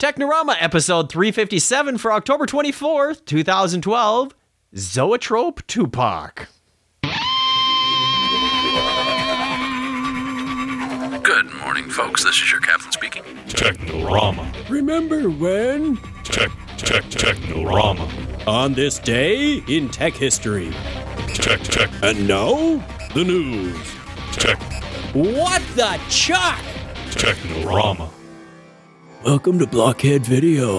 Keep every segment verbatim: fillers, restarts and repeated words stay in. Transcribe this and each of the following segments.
Technorama episode three fifty-seven for October twenty-fourth, twenty twelve, Zoetrope Tupac. Good morning, folks. This is your captain speaking. Technorama. Remember when? Tech, tech, Technorama. On this day in tech history. Tech, tech, And now, the news. tech, What the chuck? Technorama. Welcome to Blockhead Video.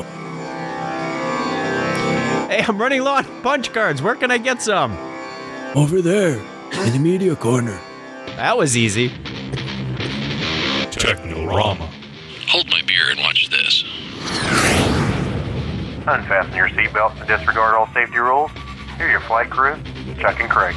Hey, I'm running low on punch cards. Where can I get some? Over there, in the media corner. That was easy. Technorama. Hold my beer and watch this. Unfasten your seatbelt and disregard all safety rules. Here are your flight crew, Chuck and Craig.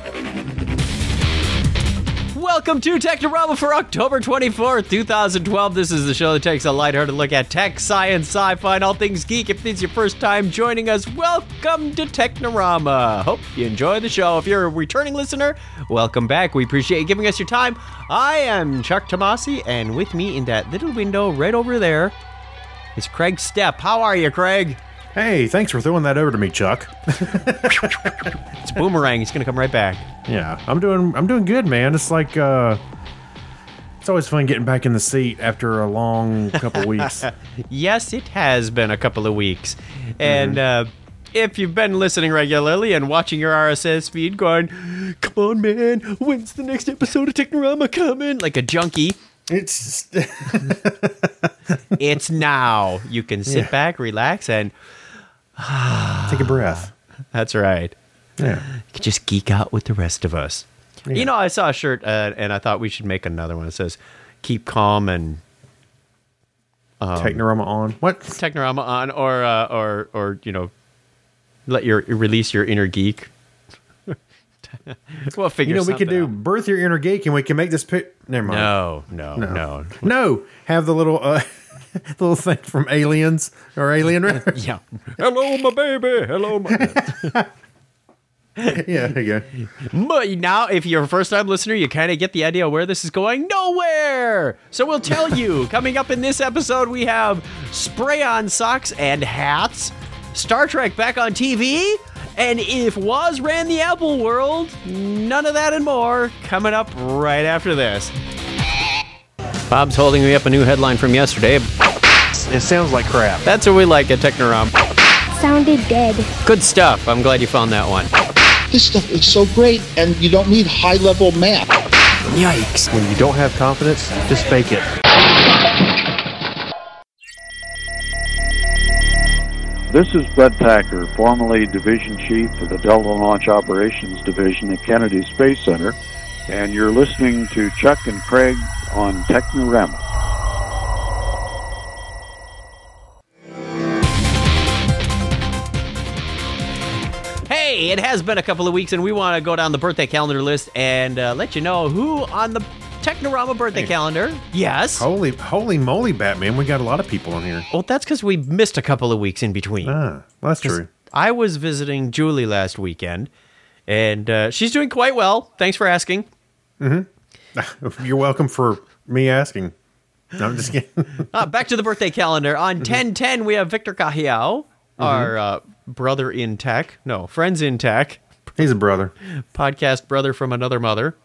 Welcome to Technorama for October twenty-fourth, twenty twelve. This is the show that takes a lighthearted look at tech, science, sci-fi, and all things geek. If this is your first time joining us, welcome to Technorama. Hope you enjoy the show. If you're a returning listener, welcome back. We appreciate you giving us your time. I am Chuck Tomasi, and with me in that little window right over there is Craig Stepp. How are you, Craig? Hey, thanks for throwing that over to me, Chuck. It's Boomerang. He's going to come right back. Yeah, I'm doing I'm doing good, man. It's like uh it's always fun getting back in the seat after a long couple weeks. Yes, it has been a couple of weeks. And uh, if you've been listening regularly and watching your R S S feed going, come on, man, when's the next episode of Technorama coming? Like a junkie. It's It's now. You can sit Yeah. back, relax, and take a breath. that's right. Yeah. You can just geek out with the rest of us. Yeah. You know, I saw a shirt uh, and I thought we should make another one that says, keep calm and Technorama on. What? Technorama on, or, uh, or, or, you know, let your release your inner geek. We'll figure You know, we could something do out. birth your inner geek and we can make this pic. Never mind. No, no, no, no. No. Have the little uh little thing from Aliens or Alien. Yeah. Hello, my baby. Hello, my. Yeah, there you go. But now, if you're a first-time listener, you kind of get the idea where this is going. Nowhere. So we'll tell you. Coming up in this episode, we have spray-on socks and hats, Star Trek back on T V, and if Woz ran the Apple world, none of that and more coming up right after this. Bob's holding me up a new headline from yesterday. It sounds like crap. That's what we like at Technoram. Sounded dead. Good stuff. I'm glad you found that one. This stuff is so great, and you don't need high-level math. Yikes. When you don't have confidence, just fake it. This is Bud Packer, formerly Division Chief of the Delta Launch Operations Division at Kennedy Space Center, and you're listening to Chuck and Craig on Technorama. Hey, it has been a couple of weeks, and we want to go down the birthday calendar list and uh, let you know who on the Technorama birthday Hey. calendar. Yes. Holy holy moly, Batman. We got a lot of people on here. Well, that's because we missed a couple of weeks in between. Ah, well, that's true. I was visiting Julie last weekend, and uh, she's doing quite well. Thanks for asking. You're welcome for me asking. No, I'm just kidding. Uh, back to the birthday calendar. On ten ten, we have Victor Cajiao, our uh, brother in tech. No, friends in tech. He's a brother. Podcast brother from another mother.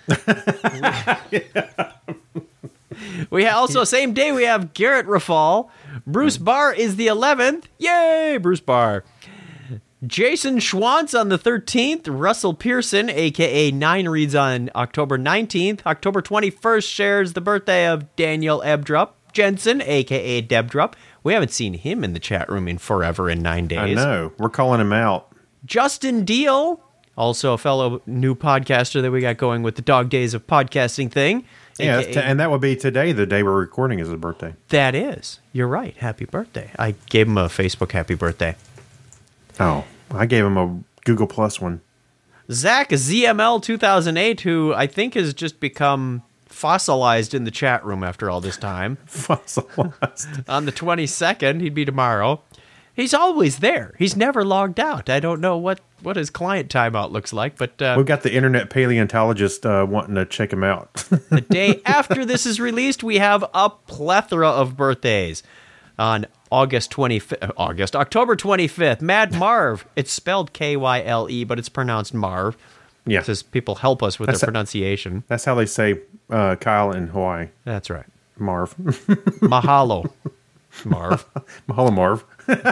We also, same day, we have Garrett Rafal. Bruce Barr is the eleventh. Yay, Bruce Barr. Jason Schwantz on the thirteenth. Russell Pearson, a k a. Nine Reads, on October nineteenth. October twenty-first shares the birthday of Daniel Ebdrup Jensen, a k a. Debdrup. We haven't seen him in the chat room in forever in nine days. I know. We're calling him out. Justin Deal, also a fellow new podcaster that we got going with the Dog Days of Podcasting thing. Yeah, A K A t- and that would be today, the day we're recording, is his birthday. That is. You're right. Happy birthday. I gave him a Facebook happy birthday. Oh, I gave him a Google Plus one. Zach Z M L two thousand eight, who I think has just become fossilized in the chat room after all this time. Fossilized. On the twenty-second, he'd be tomorrow. He's always there. He's never logged out. I don't know what, what his client timeout looks like, but uh, We've got the internet paleontologist uh, wanting to check him out. the day after this is released, we have a plethora of birthdays. On August twenty-fifth, August, October twenty-fifth, Mad Marv. It's spelled K Y L E, but it's pronounced Marv. Yeah. It says people help us with That's their a- pronunciation. That's how they say uh, Kyle in Hawaii. That's right. Marv. Mahalo, Marv. Mahalo, Marv.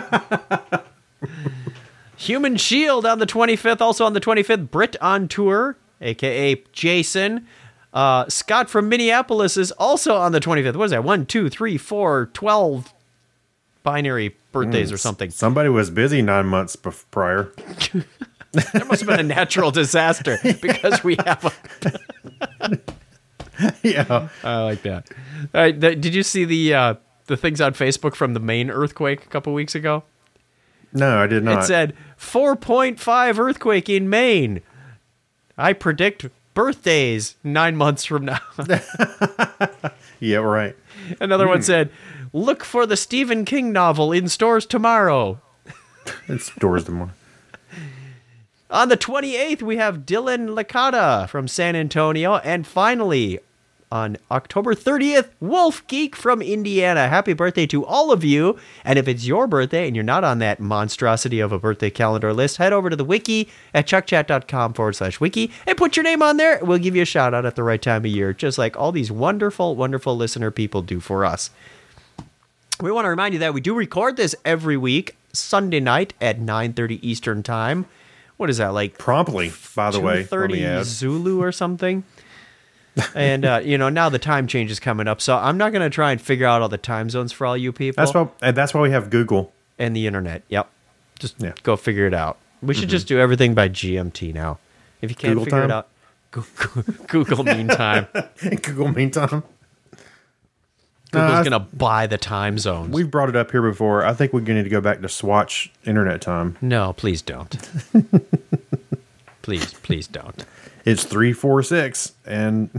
Human Shield on the twenty-fifth. Also on the twenty-fifth, Brit on tour, a k a. Jason. Uh, Scott from Minneapolis is also on the twenty-fifth. What is that? One, two, three, four, twelve binary birthdays Mm, or something. Somebody was busy nine months bef- prior. There must have been a natural disaster because we have a... Yeah. I like that. All right, th- did you see the uh, the things on Facebook from the Maine earthquake a couple weeks ago? No, I did not. It said four point five earthquake in Maine. I predict birthdays nine months from now. Yeah, right. Another one said, look for the Stephen King novel in stores tomorrow. It's doors tomorrow. On the twenty-eighth, we have Dylan Licata from San Antonio. And finally, on October thirtieth, Wolf Geek from Indiana. Happy birthday to all of you. And if it's your birthday and you're not on that monstrosity of a birthday calendar list, head over to the wiki at chuckchat.com forward slash wiki and put your name on there. We'll give you a shout out at the right time of year, just like all these wonderful, wonderful listener people do for us. We want to remind you that we do record this every week, Sunday night at nine thirty Eastern Time. What is that, like? Promptly, by the way. two thirty let me add. Zulu or something. And, uh, you know, now the time change is coming up, so I'm not going to try and figure out all the time zones for all you people. That's why, and that's why we have Google. And the internet, yep. Just Yeah. go figure it out. We should Mhm. just do everything by G M T now. If you can't Google figure time? it out, Google, Google meantime. Google meantime. Google's Uh, going to buy the time zones. We've brought it up here before. I think we're going to need to go back to Swatch internet time. No, please don't. Please, please don't. It's three four six and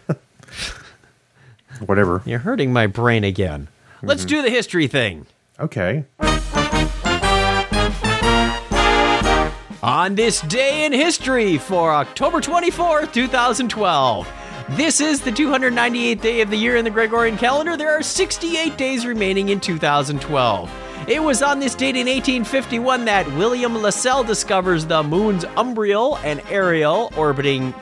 whatever. You're hurting my brain again. Let's Mhm. do the history thing. Okay. On this day in history for October twenty-fourth, twenty twelve. This is the two hundred ninety-eighth day of the year in the Gregorian calendar. There are sixty-eight days remaining in two thousand twelve. It was on this date in eighteen fifty-one that William Lassell discovers the moons Umbriel and Ariel orbiting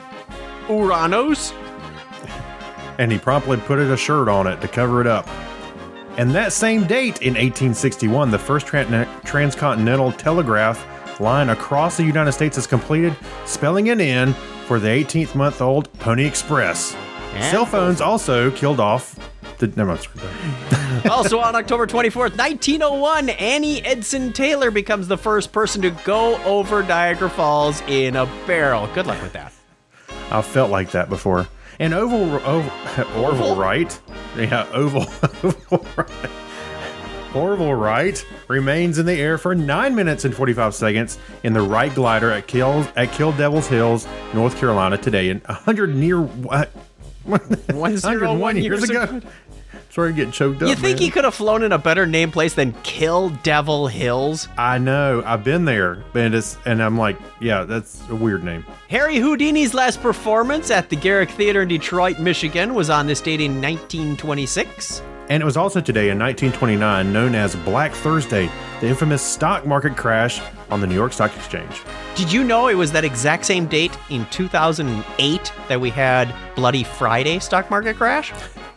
Uranus. And he promptly put a shirt on it to cover it up. And that same date in eighteen sixty-one, the first tran- transcontinental telegraph line across the United States is completed, spelling an N for the eighteenth-month-old Pony Express. And Cell phones also killed off the... Never mind. Also on October twenty-fourth, nineteen oh one, Annie Edson Taylor becomes the first person to go over Niagara Falls in a barrel. Good luck with that. I felt like that before. And Oval... Oval Orville Wright? Yeah, Oval... Oval Wright. Orville Wright remains in the air for nine minutes and forty-five seconds in the Wright glider at Kill, at Kill Devils Hills, North Carolina today. And one hundred near... What? one hundred one years ago. ago. Sorry, getting choked up. You think man. he could have flown in a better named place than Kill Devil Hills? I know. I've been there, and it's, and I'm like, yeah, that's a weird name. Harry Houdini's last performance at the Garrick Theater in Detroit, Michigan was on this date in nineteen twenty-six. And it was also today in nineteen twenty-nine, known as Black Thursday, the infamous stock market crash on the New York Stock Exchange. Did you know it was that exact same date in two thousand eight that we had Bloody Friday stock market crash?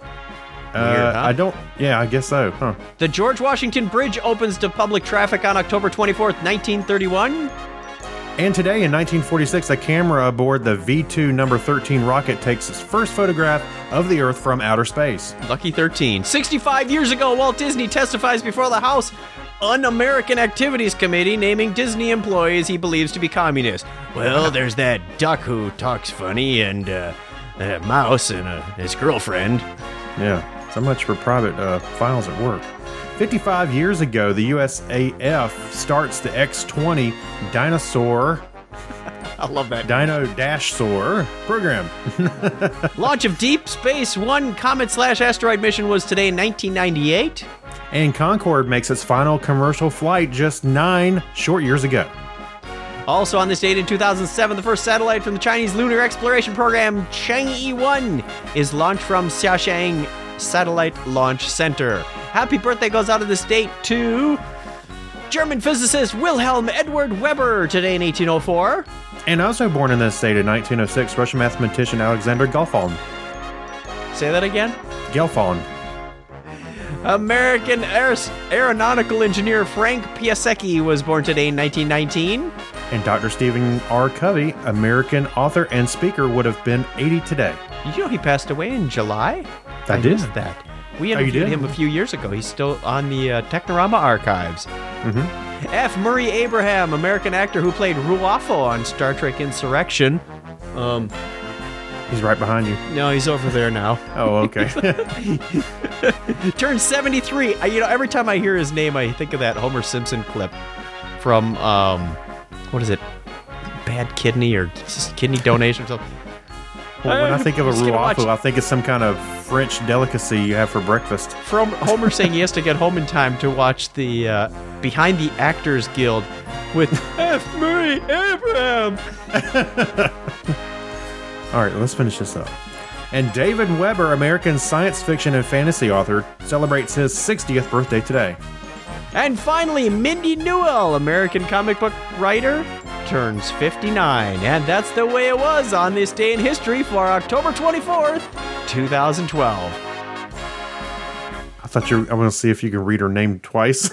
Uh, Weird, huh? I don't, yeah, I guess so, huh? The George Washington Bridge opens to public traffic on October twenty-fourth, nineteen thirty-one. And today in nineteen forty-six, a camera aboard the V two number thirteen rocket takes its first photograph of the Earth from outer space. Lucky thirteen. sixty-five years ago, Walt Disney testifies before the House Un-American Activities Committee, naming Disney employees he believes to be communist. Well, there's that duck who talks funny, and uh, a mouse and uh, his girlfriend. Yeah, so much for private uh, files at work. fifty-five years ago, the U S A F starts the X twenty Dinosaur... I love that. Dino Dash Soar program. Launch of Deep Space One comet slash asteroid mission was today in nineteen ninety-eight. And Concorde makes its final commercial flight just nine short years ago. Also on this date in two thousand seven, the first satellite from the Chinese lunar exploration program, Chang'e one, is launched from Xiaoshang Satellite Launch Center. Happy birthday goes out of this date to German physicist Wilhelm Edward Weber, today in eighteen oh four. And also born in this state in nineteen oh six, Russian mathematician Alexander Gelfand. Say that again? Gelfand. American aer- aeronautical engineer Frank Piasecki was born today in nineteen nineteen. And Doctor Stephen R. Covey, American author and speaker, would have been eighty today. Did you know he passed away in July? I, I did. did. that. We Oh, you interviewed did? him a few years ago. He's still on the uh, Technorama archives. Mm-hmm. F. Murray Abraham, American actor who played Ruafo on Star Trek Insurrection. Um, He's right behind you. no, he's over there now. Oh, okay. Turned seventy-three. I, you know, every time I hear his name, I think of that Homer Simpson clip from, um, what is it? Bad kidney or just kidney donation or something. Well, when I think of a Just gonna watch- ruafo, I think it's some kind of French delicacy you have for breakfast. From Homer saying he has to get home in time to watch the uh, Behind the Actors Guild with F. Murray Abraham. All right, let's finish this up. And David Weber, American science fiction and fantasy author, celebrates his sixtieth birthday today. And finally, Mindy Newell, American comic book writer, turns fifty-nine. And that's the way it was on this day in history for October twenty-fourth, twenty twelve. I thought you were, I want to see if you can read her name twice.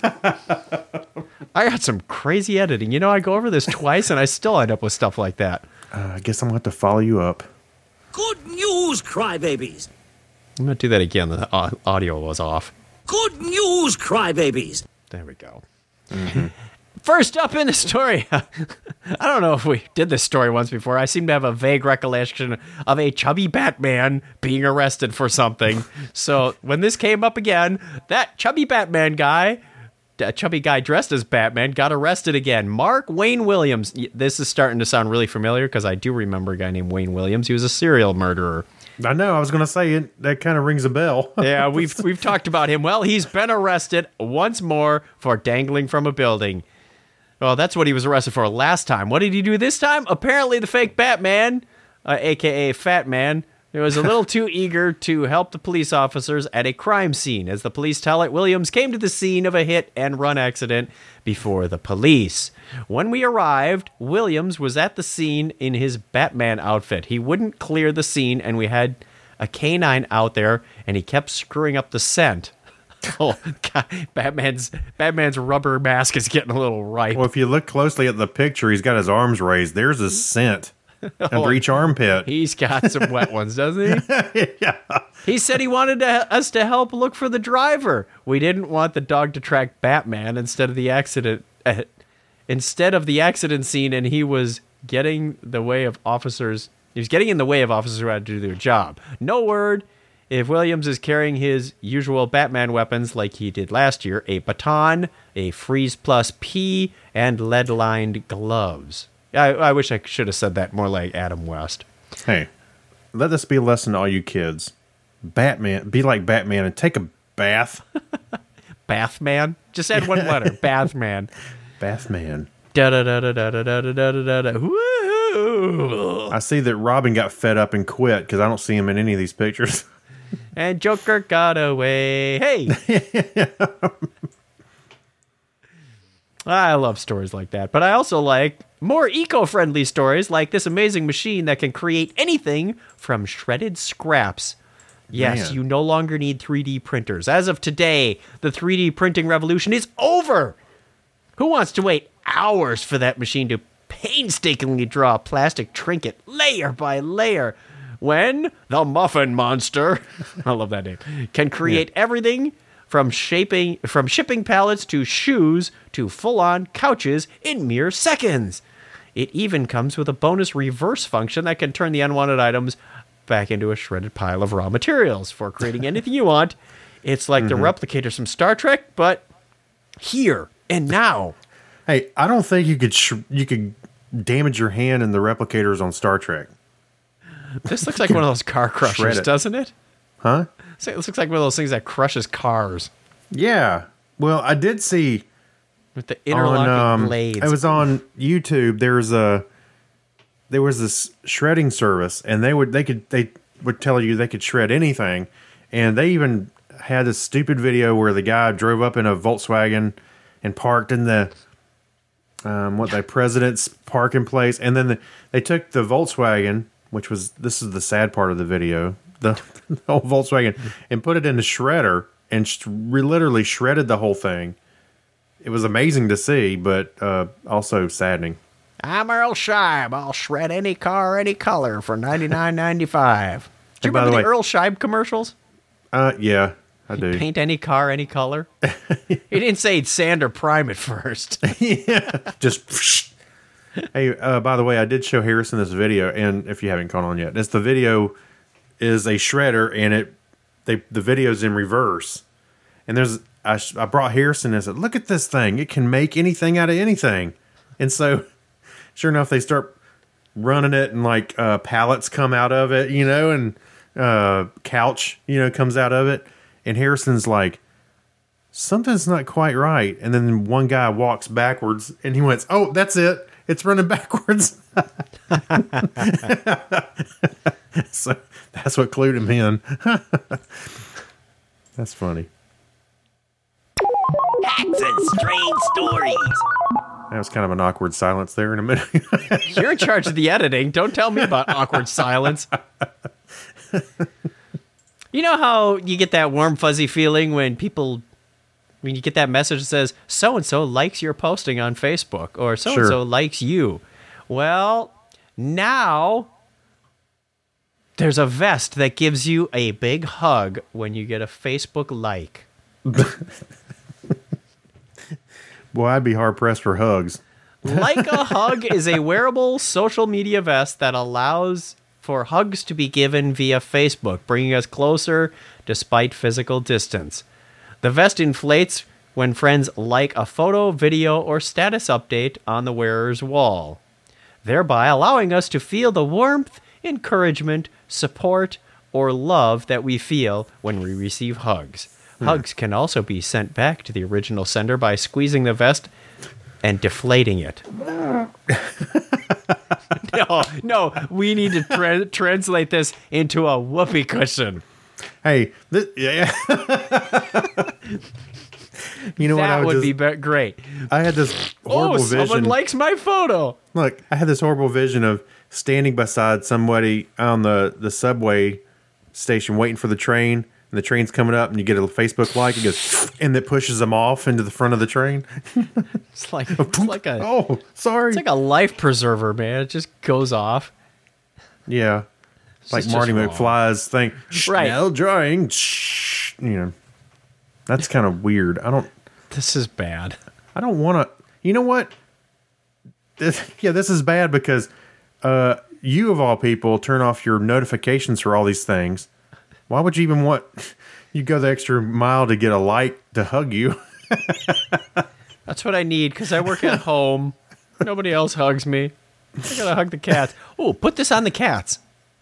I got some crazy editing. You know, I go over this twice and I still end up with stuff like that. Uh, I guess I'm going to have to follow you up. Good news, crybabies. I'm going to do that again. The au- audio was off. Good news, crybabies. There we go. Mm-hmm. First up in the story, I don't know if we did this story once before. I seem to have a vague recollection of a chubby Batman being arrested for something. So when this came up again, that chubby Batman guy, a chubby guy dressed as Batman, got arrested again. Mark Wayne Williams. This is starting to sound really familiar because I do remember a guy named Wayne Williams. He was a serial murderer. I know, I was going to say it. That kind of rings a bell. Yeah, we've we've talked about him. Well, he's been arrested once more for dangling from a building. Well, that's what he was arrested for last time. What did he do this time? Apparently, the fake Batman, uh, a k a. Fat Man, was a little too eager to help the police officers at a crime scene. As the police tell it, Williams came to the scene of a hit-and-run accident before the police. When we arrived, Williams was at the scene in his Batman outfit. He wouldn't clear the scene, and we had a canine out there, and he kept screwing up the scent. Oh, God. Batman's Batman's rubber mask is getting a little ripe. Well, if you look closely at the picture, he's got his arms raised. There's his scent under Oh, each armpit. He's got some wet ones, doesn't he? Yeah. He said he wanted to, us to help look for the driver. We didn't want the dog to track Batman instead of the accident. Uh, instead of the accident scene, and he was getting the way of officers. He was getting in the way of officers who had to do their job. No word if Williams is carrying his usual Batman weapons like he did last year: a baton, a Freeze Plus P, and lead-lined gloves. I, I wish I should have said that more like Adam West. Hey, let this be a lesson to all you kids. Batman, be like Batman and take a bath. Bathman? Just add one letter. Bathman. Bathman. Da da da da da da da da da da da. Woo! I see that Robin got fed up and quit because I don't see him in any of these pictures. And Joker got away. Hey! I love stories like that, but I also like more eco-friendly stories like this amazing machine that can create anything from shredded scraps. Yes, Man. you no longer need three D printers. As of today, the three D printing revolution is over. Who wants to wait hours for that machine to painstakingly draw a plastic trinket layer by layer when the Muffin Monster, I love that name, can create yeah. everything from shaping from shipping pallets to shoes to full-on couches in mere seconds. It even comes with a bonus reverse function that can turn the unwanted items back into a shredded pile of raw materials for creating anything you want. It's like mm-hmm. the replicators from Star Trek, but here and now. Hey, I don't think you could sh- you could damage your hand in the replicators on Star Trek. This looks like one of those car crushers, it. doesn't it? Huh? This looks like one of those things that crushes cars. Yeah. Well, I did see with the interlocking on, um, blades. It was on YouTube. There's a there was this shredding service, and they would they could they would tell you they could shred anything, and they even had this stupid video where the guy drove up in a Volkswagen and parked in the um, what the president's parking place, and then the, they took the Volkswagen, which was this is the sad part of the video, the, the whole Volkswagen, and put it in the shredder and sh- literally shredded the whole thing. It was amazing to see, but uh, also saddening. I'm Earl Scheib. I'll shred any car, any color for ninety-nine ninety-five. Do you And by remember the the, way- Earl Scheib commercials? Uh, yeah, I do. Paint any car, any color. He didn't say he'd sand or prime at first. Just hey, uh, by the way, I did show Harrison this video, and if you haven't caught on yet, it's the video is a shredder, and it they the video's in reverse. And there's I, sh- I brought Harrison and said, "Look at this thing! It can make anything out of anything." And so, sure enough, they start running it, and like uh, pallets come out of it, you know, and uh, couch, you know, comes out of it. And Harrison's like, something's not quite right. And then one guy walks backwards, and he went, "Oh, that's it. It's running backwards." So that's what clued him in. That's funny. Hacks and strange stories. That was kind of an awkward silence there in a minute. You're in charge of the editing. Don't tell me about awkward silence. You know how you get that warm, fuzzy feeling when people, when you get that message that says, so-and-so likes your posting on Facebook, or so-and-so Sure. likes you. Well, now there's a vest that gives you a big hug when you get a Facebook like. Boy, I'd be hard-pressed for hugs. Like a Hug is a wearable social media vest that allows for hugs to be given via Facebook, bringing us closer despite physical distance. The vest inflates when friends like a photo, video, or status update on the wearer's wall, thereby allowing us to feel the warmth, encouragement, support, or love that we feel when we receive hugs. Hugs can also be sent back to the original sender by squeezing the vest and deflating it. no, no, we need to tra- translate this into a whoopee cushion. Hey, this, yeah. You know what? I That would just, be, be great. I had this horrible Oh, someone vision. likes my photo. Look, I had this horrible vision of standing beside somebody on the, the subway station waiting for the train, and the train's coming up, and you get a Facebook like, it goes, and it pushes them off into the front of the train. It's like it's like a oh, sorry. It's like a life preserver, man. It just goes off. Yeah. It's Like just Marty wrong. McFly's thing. Right. Schnell drawing. Shh. You know. That's kind of weird. I don't This is bad. I don't want to. You know what? This, yeah, this is bad because uh, you, of all people, turn off your notifications for all these things. Why would you even want you go the extra mile to get a like to hug you? That's what I need because I work at home. Nobody else hugs me. I gotta hug the cats. Oh, put this on the cats.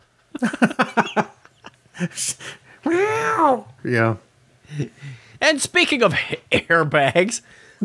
Yeah. And speaking of airbags,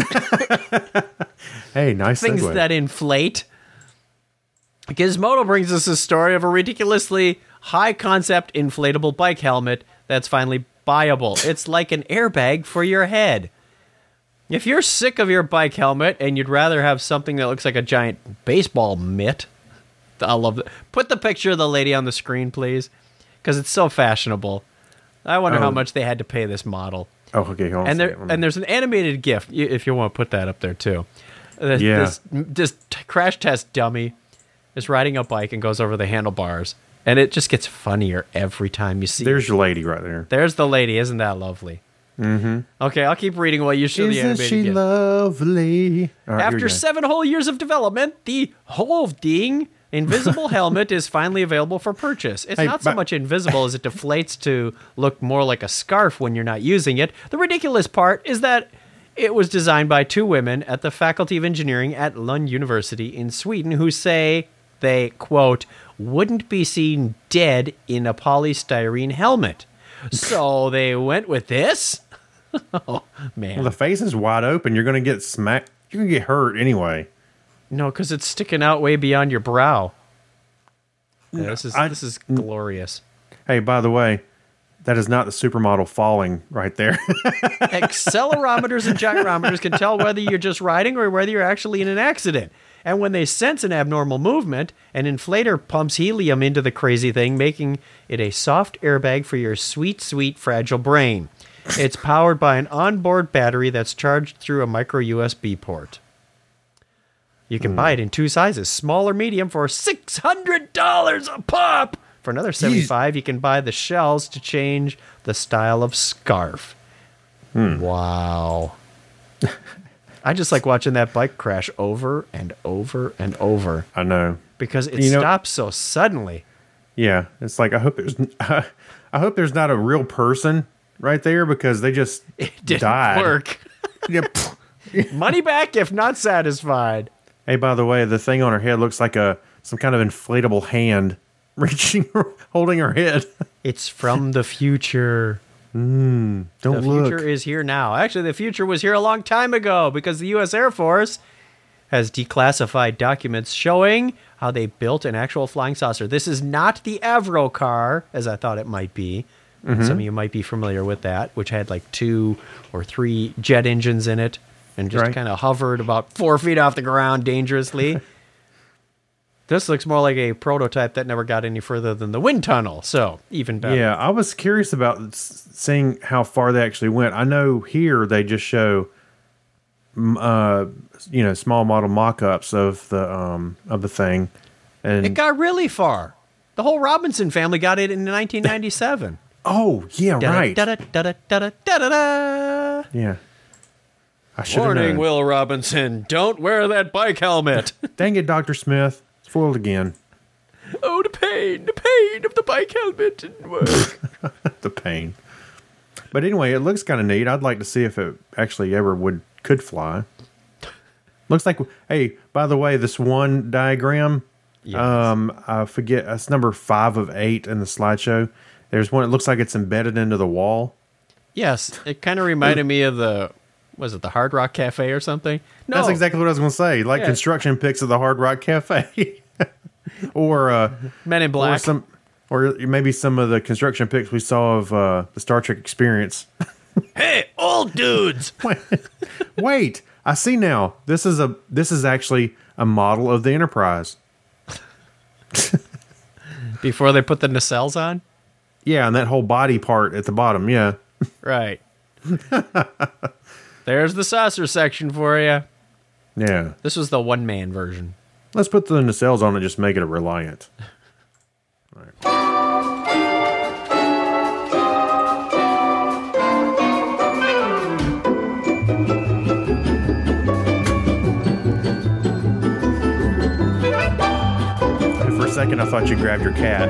Hey, nice things segue. that inflate, Gizmodo brings us a story of a ridiculously high-concept inflatable bike helmet that's finally buyable. It's like an airbag for your head. If you're sick of your bike helmet and you'd rather have something that looks like a giant baseball mitt, I love it. Put the picture of the lady on the screen, please, because it's so fashionable. I wonder Oh. how much they had to pay this model. Oh, okay. Hold on. And a there second. and there's an animated GIF y- if you want to put that up there too. This, Yeah. This, this t- crash test dummy is riding a bike and goes over the handlebars, and it just gets funnier every time you see. There's it. your lady right there. There's the lady. Isn't that lovely? Mm-hmm. Okay, I'll keep reading while you show the Isn't animated she GIF. lovely? All right, here we After go. seven whole years of development, the Hovding invisible helmet is finally available for purchase. It's Hey, not so but- much invisible as it deflates to look more like a scarf when you're not using it. The ridiculous part is that it was designed by two women at the Faculty of Engineering at Lund University in Sweden who say they, quote, wouldn't be seen dead in a polystyrene helmet. So they went with this? Oh, man. Well, the face is wide open. You're going to get smacked. You're going to get hurt anyway. No, because it's sticking out way beyond your brow. Yeah, this is I- this is glorious. Hey, by the way, That is not the supermodel falling right there. Accelerometers and gyrometers can tell whether you're just riding or whether you're actually in an accident. And when they sense an abnormal movement, an inflator pumps helium into the crazy thing, making it a soft airbag for your sweet, sweet, fragile brain. It's powered by an onboard battery that's charged through a micro U S B port. You can mm. buy it in two sizes, small or medium, for six hundred dollars a pop. For another seventy-five dollars, you can buy the shells to change the style of scarf. Hmm. Wow. I just like watching that bike crash over and over and over. I know. Because it you know, stops so suddenly. Yeah. It's like, I hope there's uh, I hope there's not a real person right there, because they just it didn't died. work. Money back if not satisfied. Hey, by the way, the thing on her head looks like a some kind of inflatable hand reaching, holding her head. It's from the future. Mm, don't the look. The future is here now. Actually, the future was here a long time ago, because the U S Air Force has declassified documents showing how they built an actual flying saucer. This is not the Avro car, as I thought it might be. Mm-hmm. Some of you might be familiar with that, which had like two or three jet engines in it and just right. kind of hovered about four feet off the ground dangerously. This looks more like a prototype that never got any further than the wind tunnel, so even better. Yeah, I was curious about seeing how far they actually went. I know here they just show, uh, you know, small model mock-ups of the um of the thing, and it got really far. The whole Robinson family got it in nineteen ninety-seven. Oh yeah, right. Da da da da da da da da. Yeah. I should have Warning, known. Will Robinson, don't wear that bike helmet. Dang it, Doctor Smith. Foiled again. Oh, the pain, the pain of the bike helmet didn't work. The pain. But anyway, it looks kind of neat. I'd like to see if it actually ever would could fly. Looks like, hey, by the way, this one diagram, yes. um, I forget, it's number five of eight in the slideshow. There's one, it looks like it's embedded into the wall. Yes, it kind of reminded me of the, was it the Hard Rock Cafe or something? No. That's exactly what I was going to say. Like yeah. construction pics of the Hard Rock Cafe. or uh, Men in Black. Or, some, or maybe some of the construction pics we saw of uh, the Star Trek Experience. Hey, old dudes! wait, wait, I see now. This is a this is actually a model of the Enterprise. Before they put the nacelles on? Yeah, and that whole body part at the bottom, yeah. Right. There's the saucer section for you. Yeah. This was the one-man version. Let's put the nacelles on and just make it a Reliant. All right. For a second, I thought you grabbed your cat.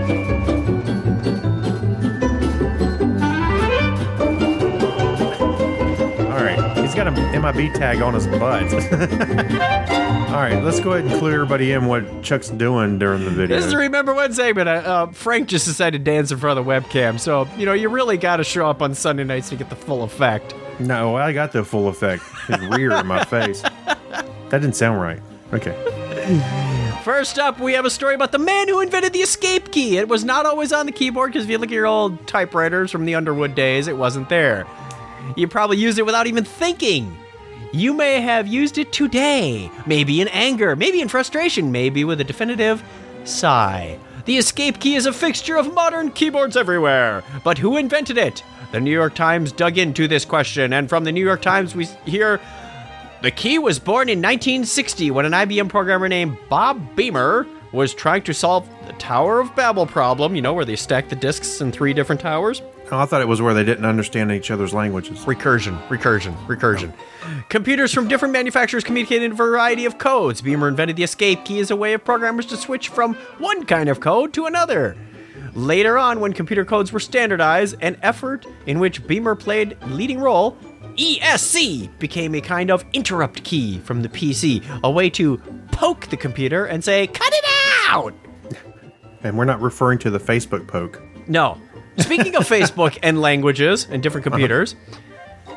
He's got an M I B tag on his butt. All right, let's go ahead and clue everybody in what Chuck's doing during the video. This is Remember When segment. Uh, Frank just decided to dance in front of the webcam, so, you know, you really got to show up on Sunday nights to get the full effect. No, I got the full effect. His rear in my face. That didn't sound right. Okay. First up, we have a story about the man who invented the escape key. It was not always on the keyboard, because if you look at your old typewriters from the Underwood days, it wasn't there. You probably used it without even thinking. You may have used it today, maybe in anger, maybe in frustration, maybe with a definitive sigh. The escape key is a fixture of modern keyboards everywhere. But who invented it? The New York Times dug into this question, and from the New York Times we hear, the key was born in nineteen sixty when an I B M programmer named Bob Beamer was trying to solve the Tower of Babel problem, you know, where they stack the disks in three different towers. Oh, I thought it was where they didn't understand each other's languages. Recursion, recursion, recursion. Oh. Computers from different manufacturers communicate in a variety of codes. Beamer invented the escape key as a way of programmers to switch from one kind of code to another. Later on, when computer codes were standardized, an effort in which Beamer played a leading role, E S C became a kind of interrupt key from the P C, a way to poke the computer and say, cut it out! And we're not referring to the Facebook poke. No. Speaking of Facebook and languages and different computers,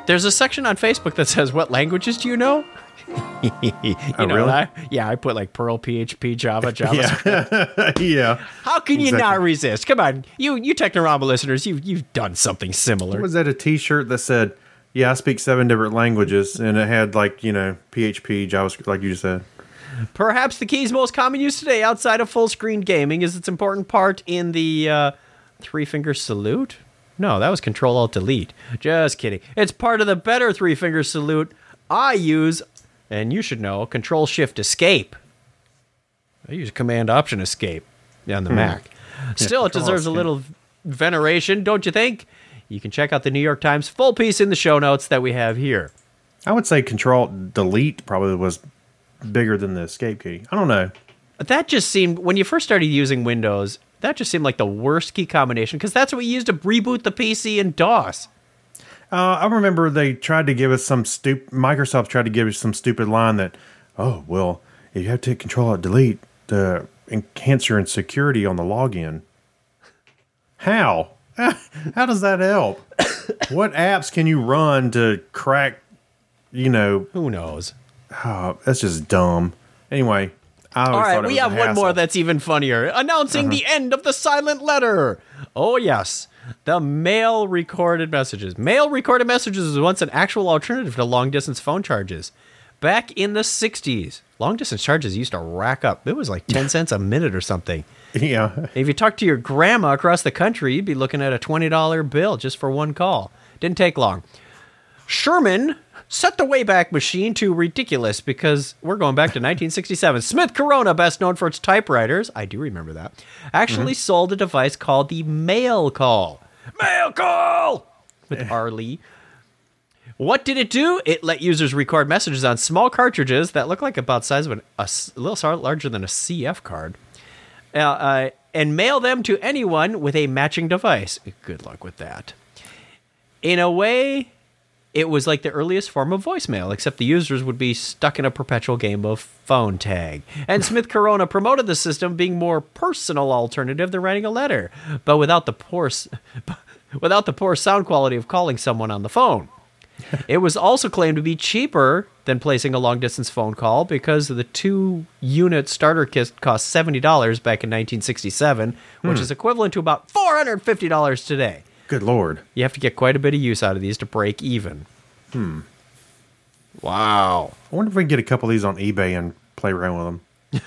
There's a section on Facebook that says, "What languages do you know?" you oh, know, really? I, yeah, I put like Perl, P H P, Java, JavaScript. yeah. yeah. How can you exactly. not resist? Come on, you you Technorama listeners, you you've done something similar. Was that a T-shirt that said, "Yeah, I speak seven different languages," and it had like you know P H P, JavaScript, like you just said. Perhaps the key's most common use today outside of full-screen gaming is its important part in the uh, three-finger salute. No, that was Control-Alt-Delete. Just kidding. It's part of the better three-finger salute I use, and you should know, Control-Shift-Escape. I use Command-Option-Escape on the hmm. Mac. Still, yeah, it deserves a little veneration, don't you think? You can check out the New York Times full piece in the show notes that we have here. I would say Control-Delete probably was bigger than the Escape key. I don't know. That just seemed, when you first started using Windows, that just seemed like the worst key combination, because that's what we used to reboot the P C in DOS. Uh, I remember they tried to give us some stupid, Microsoft tried to give us some stupid line that, oh, well, if you have to hit Control-Delete to enhance your security on the login. How? How does that help? What apps can you run to crack, you know? Who knows? Oh, that's just dumb. Anyway, I always all right, thought it we was have a one hassle. more that's even funnier. Announcing Uh-huh. the end of the silent letter. Oh, yes. The mail recorded messages. Mail recorded messages was once an actual alternative to long-distance phone charges. Back in the sixties, long-distance charges used to rack up. It was like ten cents a minute or something. Yeah. If you talk to your grandma across the country, you'd be looking at a twenty dollar bill just for one call. Didn't take long. Sherman set the Wayback Machine to ridiculous because we're going back to nineteen sixty-seven. Smith Corona, best known for its typewriters, I do remember that, actually mm-hmm. sold a device called the Mail Call. Mail Call! With R. Lee. What did it do? It let users record messages on small cartridges that look like about the size of an, a, a little larger than a C F card, uh, uh, and mail them to anyone with a matching device. Good luck with that. In a way, it was like the earliest form of voicemail, except the users would be stuck in a perpetual game of phone tag. And Smith Corona promoted the system being more personal alternative than writing a letter, but without the poor, without the poor sound quality of calling someone on the phone. It was also claimed to be cheaper than placing a long-distance phone call because the two-unit starter kit cost seventy dollars back in nineteen sixty-seven, which Hmm. is equivalent to about four hundred fifty dollars today. Good Lord. You have to get quite a bit of use out of these to break even. Hmm. Wow. I wonder if we can get a couple of these on eBay and play around with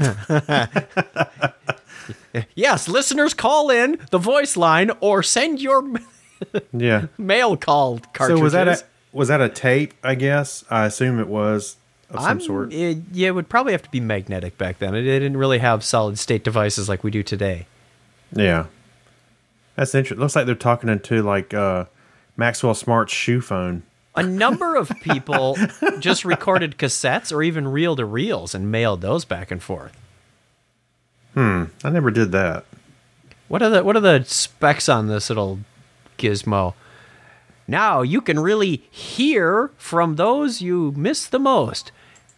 them. Yes, listeners, call in the voice line or send your yeah. mail call cartridges. So was that a was that a tape, I guess? I assume it was of some I'm, sort. It, yeah, it would probably have to be magnetic back then. They didn't really have solid state devices like we do today. Yeah. That's interesting. Looks like they're talking into like uh, Maxwell Smart's shoe phone. A number of people just recorded cassettes or even reel-to-reels and mailed those back and forth. Hmm. I never did that. What are the What are the specs on this little gizmo? Now you can really hear from those you miss the most.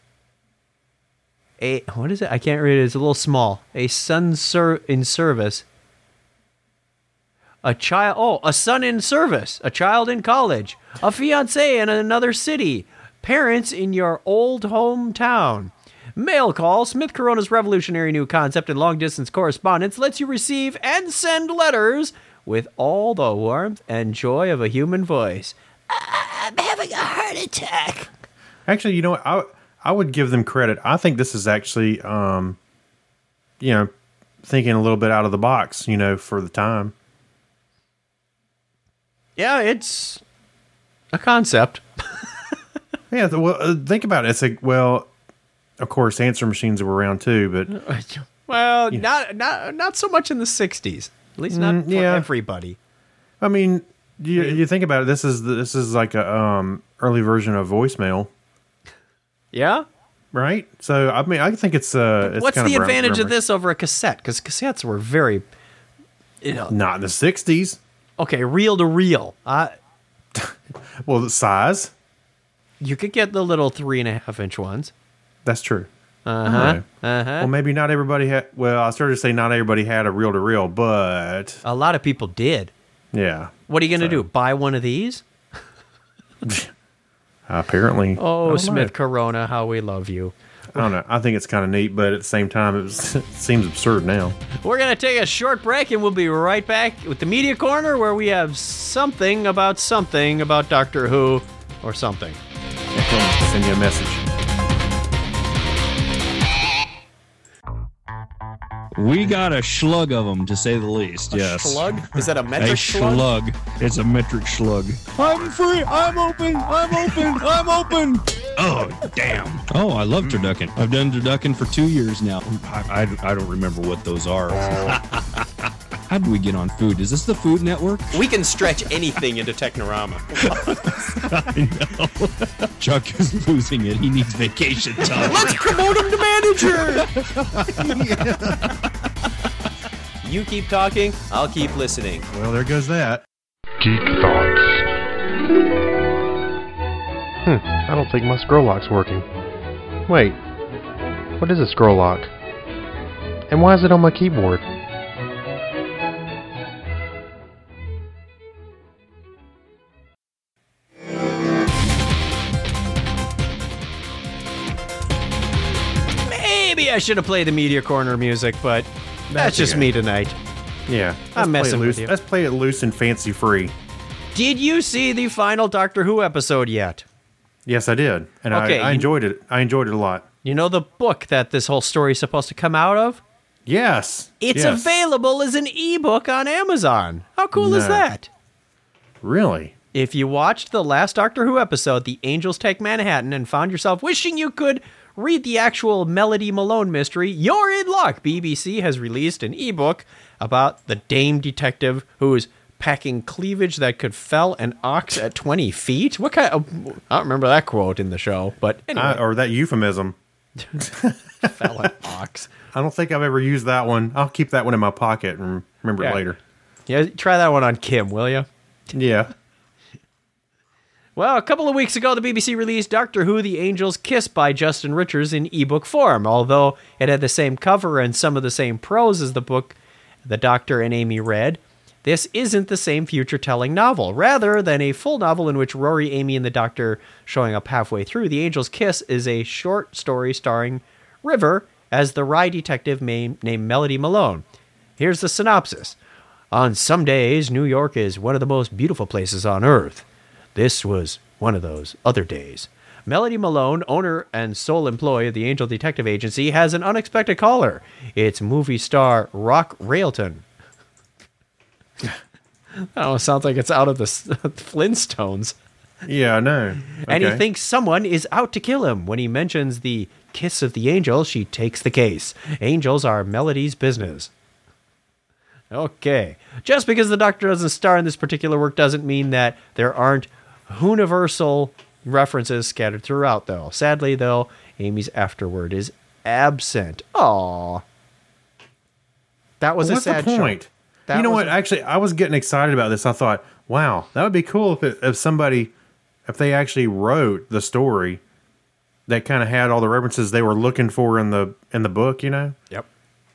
A what is it? I can't read it. It's a little small. A son ser- in service. A child. Oh, a son in service. A child in college. A fiancé in another city. Parents in your old hometown. Mail Call, Smith Corona's revolutionary new concept in long-distance correspondence, lets you receive and send letters with all the warmth and joy of a human voice. I'm having a heart attack. Actually, you know what? I I would give them credit. I think this is actually, um, you know, thinking a little bit out of the box, you know, for the time. Yeah, it's a concept. Yeah, well, uh, think about it. It's like, well, of course, answer machines were around too, but well, you know. not not not so much in the sixties. At least not Mm, for yeah. everybody. I mean, you you think about it. This is the, this is like a um, early version of voicemail, Yeah. right? So I mean, I think it's uh, it's What's kind the of ground- advantage of groundbreaking. this over a cassette? Because cassettes were very, you know, Not in the sixties. okay, reel to reel. Uh, Well, the size. you could get the little three and a half inch ones. That's true. Uh huh. Alright. Uh huh. Well, maybe not everybody had. Well, I started to say not everybody had a reel to reel, but A lot of people did. yeah. What are you going to So- do? Buy one of these? Apparently. Oh, Smith know. Corona, how we love you. I don't know. I think it's kind of neat, but at the same time, it, was, it seems absurd now. We're going to take a short break, and we'll be right back with the Media Corner, where we have something about something about Doctor Who or something. Send you a message. We got a slug of them, to say the least. A yes. Slug? Is that a metric a slug? slug? It's a metric slug. I'm free. I'm open. I'm open. I'm open. Oh, damn. Oh, I love turducken. I've done turducken for two years now. I, I, I don't remember what those are. How do we get on food? Is this the Food Network? We can stretch anything into Technorama. I know. Chuck is losing it. He needs vacation time. Let's promote him to manager! You keep talking, I'll keep listening. Well, there goes that. Geek Thoughts. Hmm, I don't think my scroll lock's working. Wait, what is a scroll lock? And why is it on my keyboard? Maybe I should have played the Media Corner music, but that's, that's just okay. me tonight. Yeah, I'm messing loose. with you. Let's play it loose and fancy free. Did you see the final Doctor Who episode yet? Yes, I did, and okay, I, I enjoyed it. I enjoyed it a lot. You know the book that this whole story is supposed to come out of? Yes. It's yes. available as an ebook on Amazon. How cool no. is that? Really? If you watched the last Doctor Who episode, The Angels Take Manhattan, and found yourself wishing you could read the actual Melody Malone mystery, you're in luck. B B C has released an ebook about the dame detective who is packing cleavage that could fell an ox at twenty feet. What kind of... I don't remember that quote in the show, but anyway. I, or that euphemism. Fell an ox. I don't think I've ever used that one. I'll keep that one in my pocket and remember yeah. it later. Yeah, try that one on Kim, will you? Yeah. Well, a couple of weeks ago, the B B C released Doctor Who, The Angel's Kiss by Justin Richards in ebook form. Although it had the same cover and some of the same prose as the book the Doctor and Amy read, this isn't the same future-telling novel. Rather than a full novel in which Rory, Amy, and the Doctor showing up halfway through, The Angel's Kiss is a short story starring River as the Rye detective named Melody Malone. Here's the synopsis. On some days, New York is one of the most beautiful places on Earth. This was one of those other days. Melody Malone, owner and sole employee of the Angel Detective Agency, has an unexpected caller. It's movie star Rock Railton. Oh, it sounds like it's out of the Flintstones. Yeah, I know. Okay. And he thinks someone is out to kill him. When he mentions the kiss of the angel, she takes the case. Angels are Melody's business. Okay. Just because the Doctor doesn't star in this particular work doesn't mean that there aren't universal references scattered throughout, though. Sadly, though, Amy's afterword is absent. Aww. That was well, a sad the point? show. That you know what? A- actually, I was getting excited about this. I thought, wow, that would be cool if, it, if somebody, if they actually wrote the story that kind of had all the references they were looking for in the in the book, you know? Yep.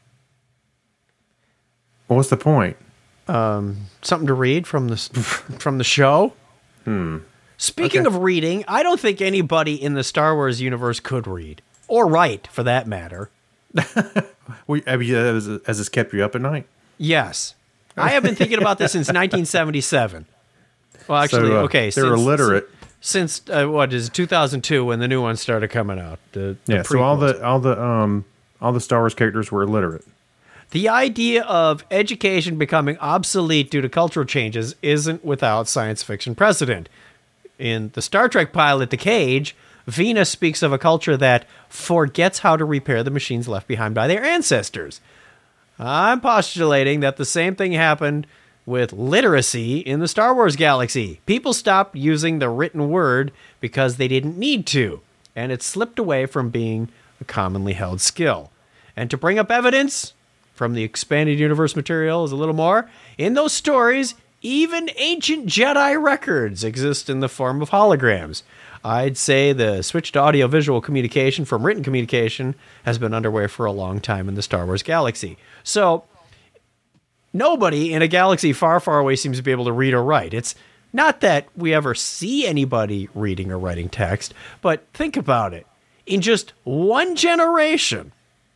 Well, what's the point? Um, something to read from the from the show. Hmm. Speaking okay. of reading, I don't think anybody in the Star Wars universe could read or write, for that matter. we, have you, has, has this kept you up at night? Yes, I have been thinking about this since nineteen seventy-seven. Well, actually, so, uh, okay, they're since, illiterate. Since uh, what is it, two thousand two when the new one started coming out. The, the yeah, so all the all the um all the Star Wars characters were illiterate. The idea of education becoming obsolete due to cultural changes isn't without science fiction precedent. In the Star Trek pilot The Cage, Venus speaks of a culture that forgets how to repair the machines left behind by their ancestors. I'm postulating that the same thing happened with literacy in the Star Wars galaxy. People stopped using the written word because they didn't need to, and it slipped away from being a commonly held skill. And to bring up evidence from the expanded universe material is a little more. In those stories, even ancient Jedi records exist in the form of holograms. I'd say the switch to audio-visual communication from written communication has been underway for a long time in the Star Wars galaxy. So, nobody in a galaxy far, far away seems to be able to read or write. It's Not that we ever see anybody reading or writing text, but think about it. In just one generation,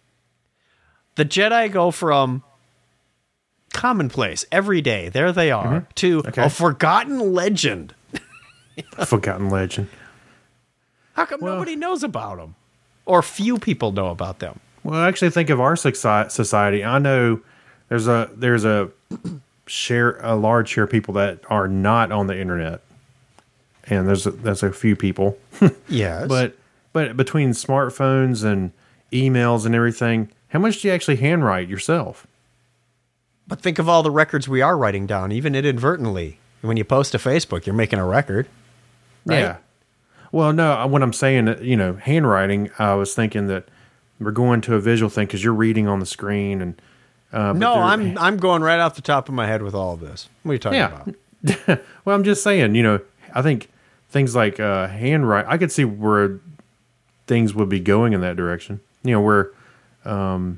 the Jedi go from commonplace, every day, there they are, Mm-hmm. to Okay. a forgotten legend. A forgotten legend. How come nobody knows about them? Or few people know about them? Well, actually, think of our soci- society. I know there's a there's a share a large share of people that are not on the internet, and there's a, there's a few people. Yes, but but between smartphones and emails and everything, how much do you actually handwrite yourself? But think of all the records we are writing down, even inadvertently. When you post to Facebook, you're making a record. Right? Yeah. Well, no, when I'm saying, you know, handwriting, I was thinking that we're going to a visual thing because you're reading on the screen. and uh, but No, there- I'm I'm going right off the top of my head with all of this. What are you talking Yeah. about? Well, I'm just saying, you know, I think things like uh, handwrite, I could see where things would be going in that direction. You know, where, um,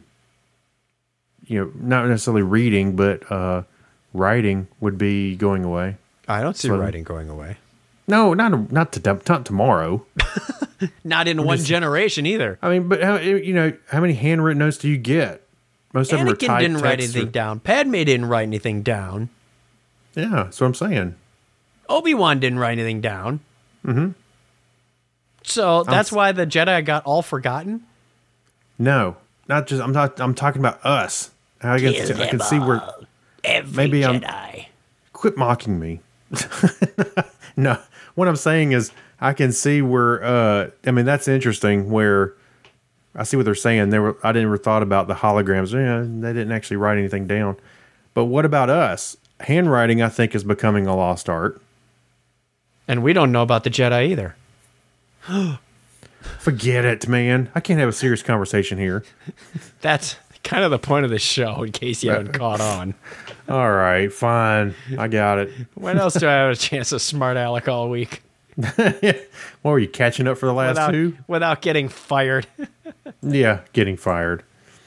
you know, not necessarily reading, but uh, writing would be going away. I don't see So- writing going away. No, not not to not tomorrow. Not in one just- generation either. I mean, but how, you know, how many handwritten notes do you get? Most of them are Anakin typed didn't write text anything or- down. Padme didn't write anything down. Yeah, that's what I'm saying. Obi-Wan didn't write anything down. Mm-hmm. So that's s- why the Jedi got all forgotten? No, not just. I'm not. I'm talking about us. I can, Kill I can them see where. all. Every maybe I'm- Jedi. Quit mocking me. No, what I'm saying is I can see where. Uh, I mean, that's interesting. Where I see what they're saying. They were. I didn't ever thought about the holograms. Yeah, they didn't actually write anything down. But what about us? Handwriting, I think, is becoming a lost art. And we don't know about the Jedi either. Forget it, man. I can't have a serious conversation here. That's kind of the point of the show, in case you haven't caught on. All right, fine. I got it. When else do I have a chance to smart aleck all week? What were you catching up for the last without, two? Without getting fired. Yeah, getting fired.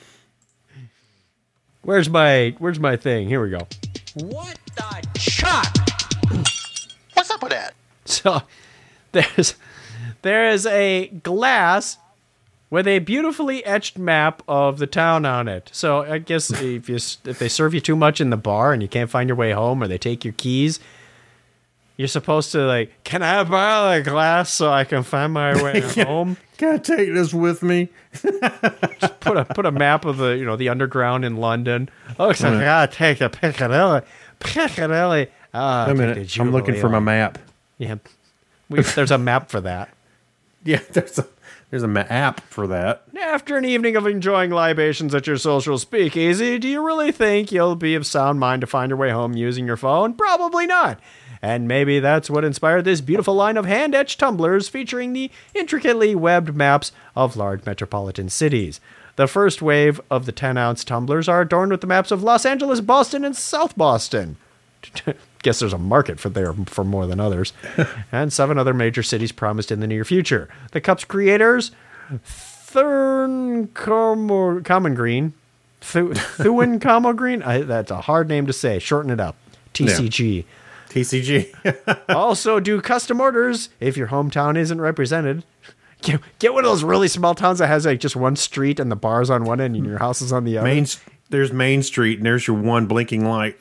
Where's my Where's my thing? Here we go. What the chuck? What's up with that? So there's there is a glass with a beautifully etched map of the town on it. So I guess if you if they serve you too much in the bar and you can't find your way home, or they take your keys, you're supposed to like, can I borrow a glass so I can find my way home? Can I take this with me? Just put a put a map of the you know the underground in London. Looks like I gotta take the Piccadilly. Piccadilly. Uh, Wait a minute. I'm looking for my map. Yeah, we, there's a map for that. Yeah, there's a there's a ma- app for that. After an evening of enjoying libations at your social speakeasy, do you really think you'll be of sound mind to find your way home using your phone? Probably not. And maybe that's what inspired this beautiful line of hand-etched tumblers featuring the intricately webbed maps of large metropolitan cities. The first wave of the ten-ounce tumblers are adorned with the maps of Los Angeles, Boston, and South Boston. Guess there's a market for there for more than others. And seven other major cities promised in the near future. The cup's creators, Thurn Como- Common Green, Thu- Thuin Como Green. I, that's a hard name to say. Shorten it up. T C G. T C G. Also do custom orders if your hometown isn't represented. Get, get one of those really small towns that has like just one street and the bar's on one end and your house is on the other. Main, there's Main Street, and there's your one blinking light.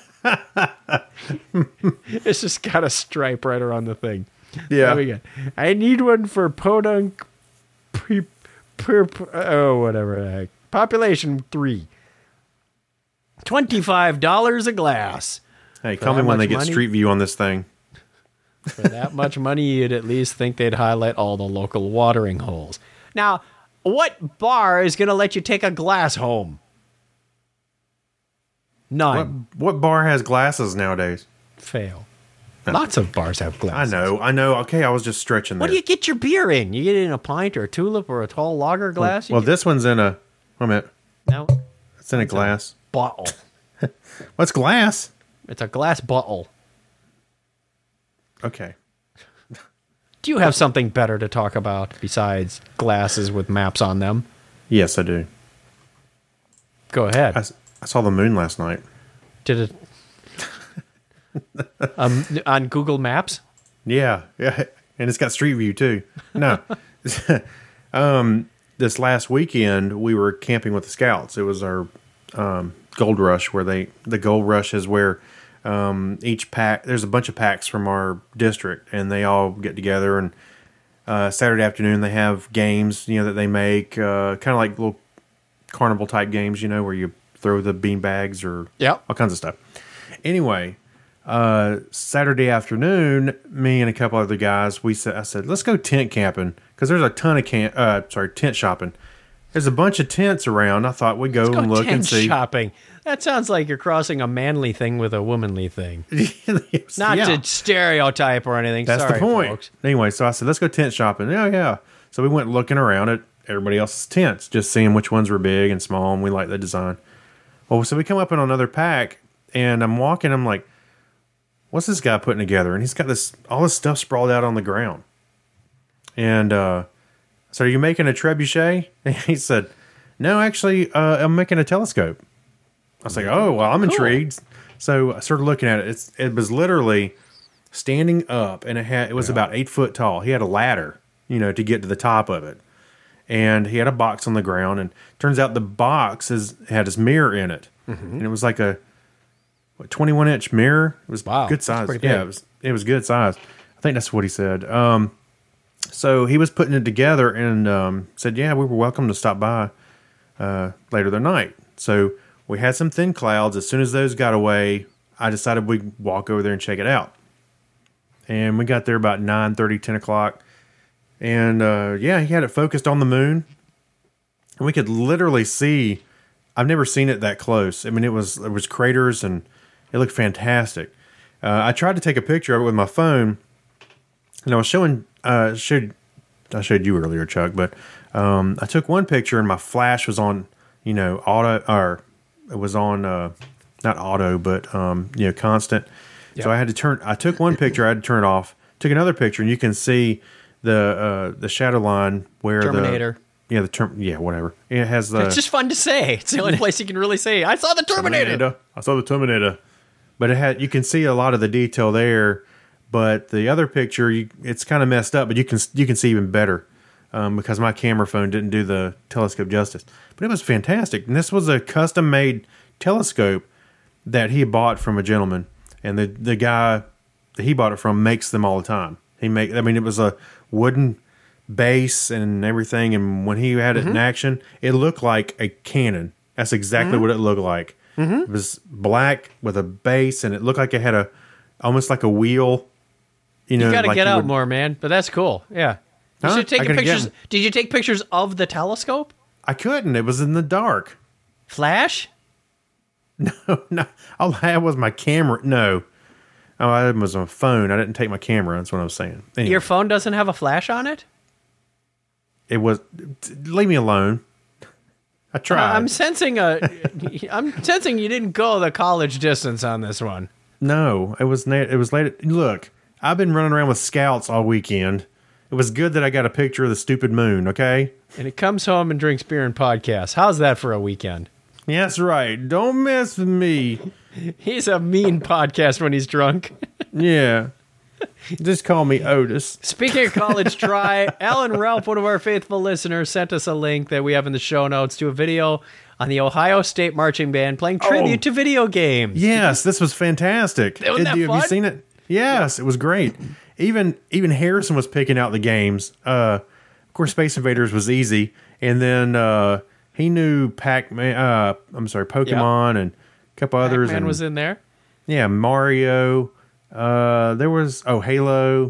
It's just got a stripe right around the thing. Yeah. There we go. I need one for podunk. Pre, per, per, oh, whatever the heck. Population three. twenty-five dollars a glass. Hey, For call me that when they much get money? Street View on this thing. For that much money, you'd at least think they'd highlight all the local watering holes. Now, what bar is going to let you take a glass home? What, None. what bar has glasses nowadays? Fail. Lots of bars have I glasses. know, I know. Okay, I was just stretching What there. do you get your beer in? You get it in a pint or a tulip or a tall lager glass? You Well, get- this one's in a. Wait a minute. no, It's in a glass. bottle. What's glass? It's a glass bottle. Okay. Do you have something better to talk about besides glasses with maps on them? Yes, I do. Go ahead. I, s- I saw the moon last night. Did it? um, on Google Maps. Yeah, yeah, and it's got Street View too. No, um, this last weekend we were camping with the Scouts. It was our um, Gold Rush, where they the Gold Rush is where um, each pack. There's a bunch of packs from our district, and they all get together. And uh, Saturday afternoon they have games, you know, that they make, uh, kind of like little carnival type games, you know, where you throw the bean bags or yep. all kinds of stuff. Anyway. Uh, Saturday afternoon, me and a couple other guys, we said, I said, let's go tent camping because there's a ton of camp. Uh, sorry, tent shopping. There's a bunch of tents around. I thought we'd go, let's go and look tent and see. Shopping. That sounds like you're crossing a manly thing with a womanly thing. Not yeah. to stereotype or anything. That's Sorry, the point. Folks. Anyway, so I said, let's go tent shopping. Yeah, yeah. So we went looking around at everybody else's tents, just seeing which ones were big and small, and we liked the design. Well, so we come up on another pack, and I'm walking. I'm like, what's this guy putting together? And he's got this all this stuff sprawled out on the ground. And uh, so, are you making a trebuchet? And he said, no, actually, uh, I'm making a telescope. I was like, oh, well, I'm Cool. intrigued. So I started looking at it. It's, it was literally standing up, and it had it was yeah. about eight foot tall. He had a ladder, you know, to get to the top of it. And he had a box on the ground. And turns out the box is had his mirror in it. Mm-hmm. And it was like a What, twenty-one inch mirror. It was wow, good size. Pretty yeah, it was it was good size. I think that's what he said. Um, so he was putting it together and um, said, "Yeah, we were welcome to stop by uh, later that night." So we had some thin clouds. As soon as those got away, I decided we'd walk over there and check it out. And we got there about nine thirty, ten o'clock. And uh, yeah, he had it focused on the moon, and we could literally see. I've never seen it that close. I mean, it was it was craters and it looked fantastic. Uh, I tried to take a picture of it with my phone, and I was showing uh, showed I showed you earlier, Chuck. But um, I took one picture, and my flash was on, you know, auto, or it was on uh, not auto, but um, you know, constant. Yep. So I had to turn. I took one picture, I had to turn it off. Took another picture, and you can see the uh, the shadow line where Terminator. the Yeah, the term. Yeah, whatever. It has the. It's just fun to say. It's the only place you can really say, "I saw the Terminator." Terminator. I saw the Terminator. But it had. You can see a lot of the detail there. But the other picture, you, it's kind of messed up. But you can you can see even better um, because my camera phone didn't do the telescope justice. But it was fantastic. And this was a custom made telescope that he bought from a gentleman, and the the guy that he bought it from makes them all the time. He make. I mean, it was a wooden base and everything, and when he had it mm-hmm. in action, it looked like a cannon. That's exactly mm-hmm. what it looked like. Mm-hmm. It was black with a base, and it looked like it had a almost like a wheel. You know, you got to like get you out would, more, man. But that's cool. Yeah, you huh? should take I pictures. get, Did you take pictures of the telescope? I couldn't. It was in the dark. Flash? No, no. All I had was my camera. No. Oh, I was on a phone. I didn't take my camera. That's what I was saying. Anyway. Your phone doesn't have a flash on it? It was. Leave me alone. I tried. Uh, I'm sensing a. I'm sensing you didn't go the college distance on this one. No, it was. It was late. Look, I've been running around with Scouts all weekend. It was good that I got a picture of the stupid moon. Okay. And he comes home and drinks beer and podcasts. How's that for a weekend? Yeah, that's right. Don't mess with me. He's a mean podcast when he's drunk. Yeah. Just call me Otis. Speaking of college try, Alan Ralph, one of our faithful listeners, sent us a link that we have in the show notes to a video on the Ohio State Marching Band playing tribute oh, to video games. Yes, this was fantastic. Wasn't that Have fun? you seen it? Yes, yeah. It was great. Even even Harrison was picking out the games. Uh, of course, Space Invaders was easy, and then uh, he knew Pac-Man. Uh, I'm sorry, Pokemon, yep. and a couple Pac-Man others. And was in there. Yeah, Mario. Uh, there was oh Halo.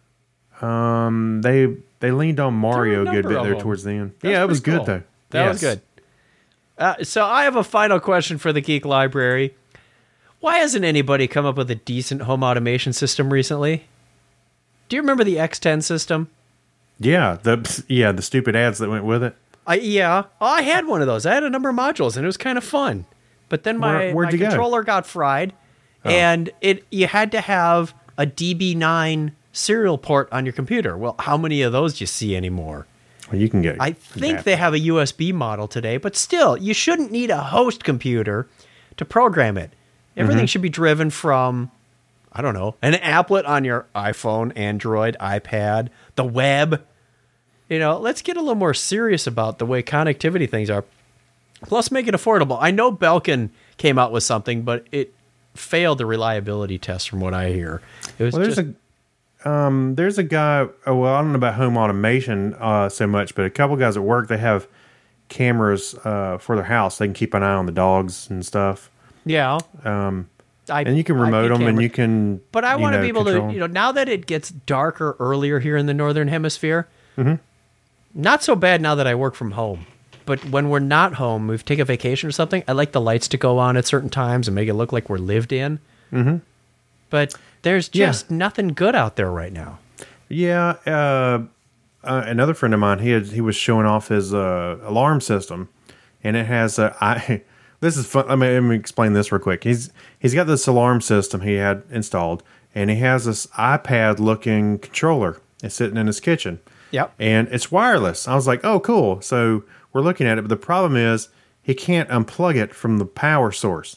Um, they they leaned on Mario a good bit there them. towards the end. That's yeah, it was cool. good though. That yes. was good. Uh, so I have a final question for the Geek Library. Why hasn't anybody come up with a decent home automation system recently? Do you remember the X ten system? Yeah, the yeah the stupid ads that went with it. I yeah, I had one of those. I had a number of modules, and it was kind of fun. But then my, Where, my controller go? got fried, oh. and it you had to have a D B nine serial port on your computer. Well, how many of those do you see anymore? Well, you can get. I think that. they have a U S B model today, but still, you shouldn't need a host computer to program it. Everything mm-hmm. should be driven from I don't know, an applet on your iPhone, Android, iPad, the web. You know, let's get a little more serious about the way connectivity things are. Plus, make it affordable. I know Belkin came out with something, but it failed the reliability test from what I hear. It was well, there's just... a um, there's a guy. Oh, well, I don't know about home automation uh, so much, but a couple guys at work, they have cameras uh, for their house. They can keep an eye on the dogs and stuff. Yeah. Um, I, and you can remote them, camera. and you can. But I want to know, be able to, control you know, now that it gets darker earlier here in the Northern Hemisphere, mm-hmm. not so bad now that I work from home. But when we're not home, we've taken a vacation or something, I like the lights to go on at certain times and make it look like we're lived in. Mm-hmm. But there's just yeah. nothing good out there right now. Yeah. Uh, uh, another friend of mine, he had, he was showing off his uh, alarm system, and it has a. I, this is fun. Let me, let me explain this real quick. He's he's got this alarm system he had installed, and he has this iPad-looking controller. It's sitting in his kitchen. Yep. And it's wireless. I was like, oh, cool. So we're looking at it, but the problem is he can't unplug it from the power source.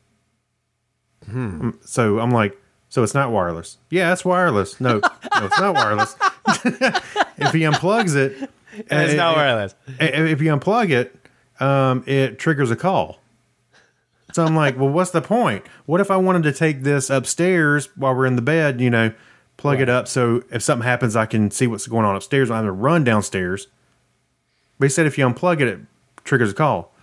Hmm. So I'm like, so it's not wireless. Yeah, it's wireless. No, no, it's not wireless. If he unplugs it, it's uh, not wireless. If you unplug it, um, it triggers a call. So I'm like, well, what's the point? What if I wanted to take this upstairs while we're in the bed, you know, plug right. it up so if something happens, I can see what's going on upstairs. I have to run downstairs. But he said if you unplug it, it triggers a call.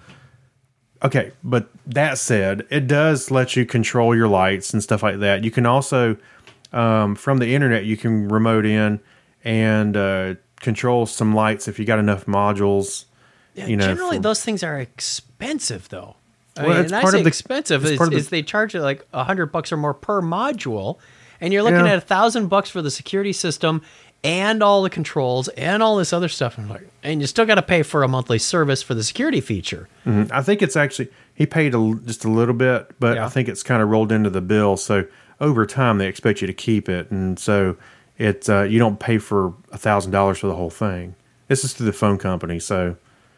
Okay, but that said, it does let you control your lights and stuff like that. You can also, um, from the internet, you can remote in and uh, control some lights if you got enough modules. Yeah, you know, generally, for, those things are expensive, though. I well, mean, it's and part I say of the, expensive is, the, is they charge you like a hundred bucks or more per module, and you're looking yeah. at a thousand bucks for the security system and all the controls and all this other stuff. And, like, and you still got to pay for a monthly service for the security feature. Mm-hmm. I think it's actually he paid a, just a little bit, but yeah. I think it's kind of rolled into the bill. So over time, they expect you to keep it, and so it uh, you don't pay for a thousand dollars for the whole thing. This is through the phone company, so.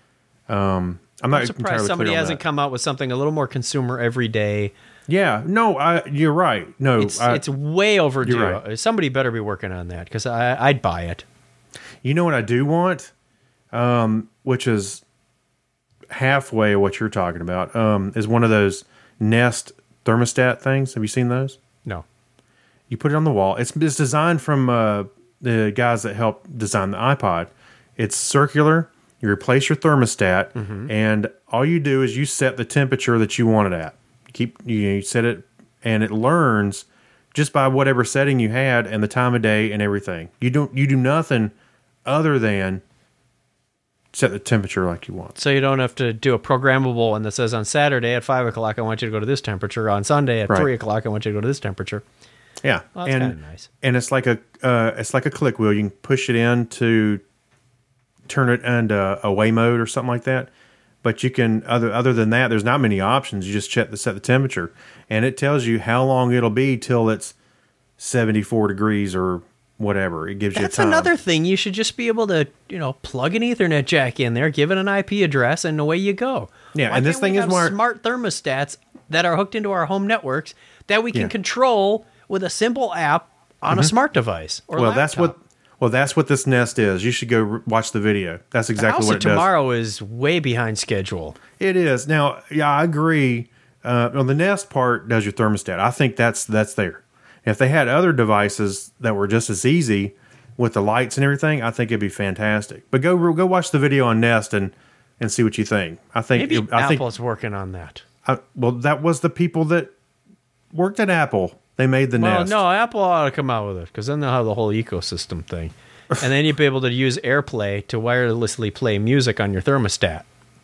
Um, I'm not I'm surprised somebody hasn't that. come out with something a little more consumer every day. Yeah, no, I, you're right. No, it's, I, it's way overdue. Right. Somebody better be working on that because I'd buy it. You know what I do want, um, which is halfway of what you're talking about, um, is one of those Nest thermostat things. Have you seen those? No. You put it on the wall. It's, it's designed from uh, the guys that helped design the iPod. It's circular. You replace your thermostat, mm-hmm. and all you do is you set the temperature that you want it at. You keep you, you set it, and it learns just by whatever setting you had and the time of day and everything. You don't you do nothing other than set the temperature like you want. So you don't have to do a programmable one that says on Saturday at five o'clock I want you to go to this temperature. On Sunday at right. three o'clock I want you to go to this temperature. Yeah, well, that's and kind of nice. And it's like a uh, it's like a click wheel. You can push it in to turn it into away mode or something like that. But you can, other other than that, there's not many options. You just check the set the temperature, and it tells you how long it'll be till it's seventy-four degrees or whatever. It gives That's you a time. Another thing. You should just be able to, you know, plug an Ethernet jack in there, give it an I P address, and away you go. Yeah, Why and this can't thing we is have more smart thermostats that are hooked into our home networks that we can yeah. control with a simple app on mm-hmm. a smart device or well, laptop. that's what. Well, that's what this Nest is. You should go re- watch the video. That's exactly what it does. Tomorrow is way behind schedule. It is. Now, yeah, I agree. Uh, on the Nest part does your thermostat. I think that's that's there. If they had other devices that were just as easy with the lights and everything, I think it'd be fantastic. But go go watch the video on Nest and, and see what you think. I think maybe it, I Apple's think, working on that. I, well, that was the people that worked at Apple. They made the well, Nest. No, Apple ought to come out with it because then they'll have the whole ecosystem thing. And then you'd be able to use AirPlay to wirelessly play music on your thermostat.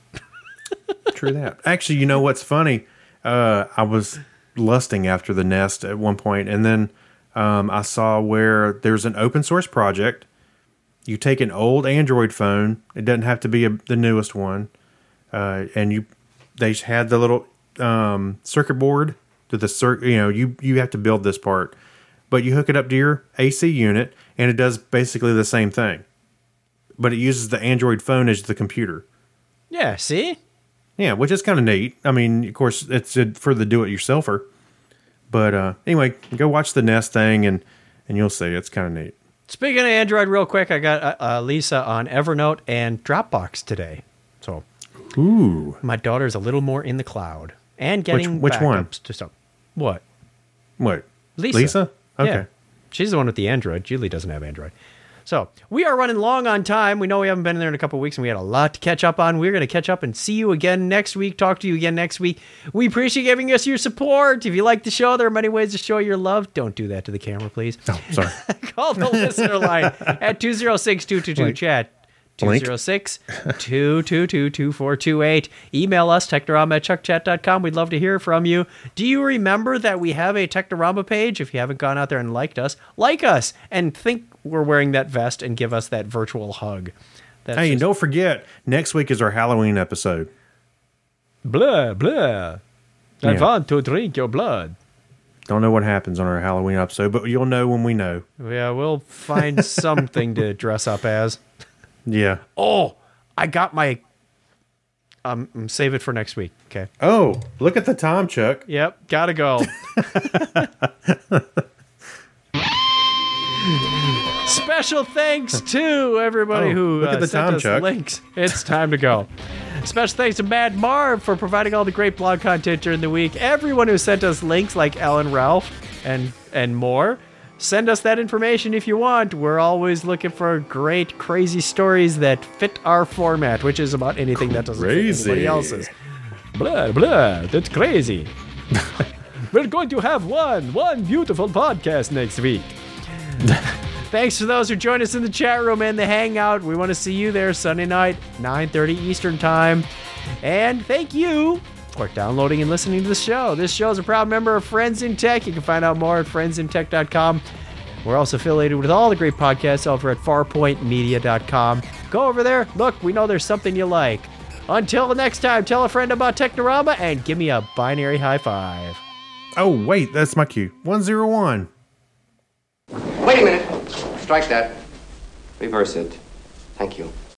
True that. Actually, you know what's funny? Uh, I was lusting after the Nest at one point, and then um, I saw where there's an open source project. You take an old Android phone. It doesn't have to be a, the newest one. Uh, and you, they had the little um, circuit board to the cir- You know, you you have to build this part, but you hook it up to your A C unit, and it does basically the same thing. But it uses the Android phone as the computer. Yeah. See. Yeah, which is kind of neat. I mean, of course, it's for the do-it-yourselfer. But uh, anyway, go watch the Nest thing, and, and you'll see. It's kind of neat. Speaking of Android, real quick, I got uh, uh, Lisa on Evernote and Dropbox today. So, ooh, my daughter's a little more in the cloud and getting which, which one? To stuff. What? What? Lisa. Lisa? Okay. Yeah. She's the one with the Android. Julie doesn't have Android. So, we are running long on time. We know we haven't been in there in a couple of weeks, and we had a lot to catch up on. We're going to catch up and see you again next week, talk to you again next week. We appreciate giving us your support. If you like the show, there are many ways to show your love. Don't do that to the camera, please. Oh, sorry. Call the listener line at two oh six, two two two, chat. two oh six, two two two, two four two eight. Email us, technorama at chuck chat dot com. We'd love to hear from you. Do you remember that we have a Technorama page? If you haven't gone out there and liked us, like us and think we're wearing that vest and give us that virtual hug. That's hey, just... and don't forget, next week is our Halloween episode. Blah, blah. I Yeah. want to drink your blood. Don't know what happens on our Halloween episode, but you'll know when we know. Yeah, we'll find something to dress up as. Yeah. Oh, I got my... Um, save it for next week, okay? Oh, look at the time, Chuck. Yep, gotta go. Special thanks to everybody Oh, who look at uh, the sent time, us Chuck. links. It's time to go. Special thanks to Mad Marv for providing all the great blog content during the week. Everyone who sent us links like Alan Ralph and and more. Send us that information if you want. We're always looking for great, crazy stories that fit our format, which is about anything that doesn't Crazy. fit anybody else's. Blah, blah, that's crazy. We're going to have one, one beautiful podcast next week. Thanks to those who joined us in the chat room and the hangout. We want to see you there Sunday night, nine thirty Eastern Time. And thank you for downloading and listening to the show. This show is a proud member of Friends in Tech. You can find out more at friends in tech dot com. We're also affiliated with all the great podcasts over at farpoint media dot com. Go over there. Look, we know there's something you like. Until the next time, tell a friend about Technorama and give me a binary high five. Oh, wait, that's my cue. one zero one. Wait a minute. Strike that. Reverse it. Thank you.